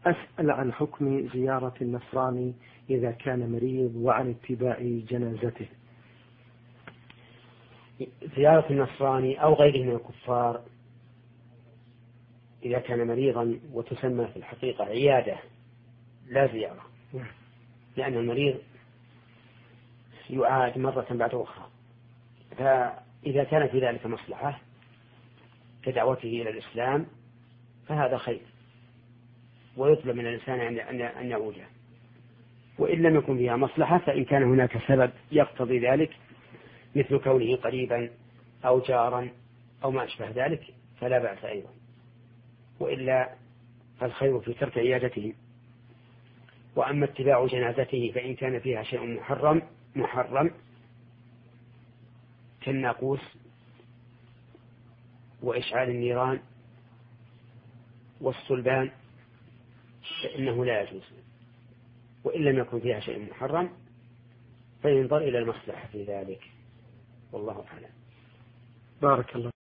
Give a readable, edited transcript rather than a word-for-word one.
أسأل عن حكم زيارة النصراني إذا كان مريض وعن اتباع جنازته. زيارة النصراني أو غيره من الكفار إذا كان مريضا، وتسمى في الحقيقة عيادة لا زيارة، لأن المريض يعاد مرة بعد أخرى. فإذا كان في ذلك مصلحة كدعوته إلى الإسلام فهذا خير، ويطلب من الإنسان أن يعوده. وإن لم يكن فيها مصلحة، فإن كان هناك سبب يقتضي ذلك مثل كونه قريبا أو جارا أو ما أشبه ذلك فلا بأس أيضا، وإلا فالخير في ترك عيادته. وأما اتباع جنازته فإن كان فيها شيء محرم كالناقوس وإشعال النيران والصلبان فإنه لا يجوز. وإن لم يكن فيها شيء محرم فينظر إلى المصلحة في ذلك، والله أعلم. بارك الله.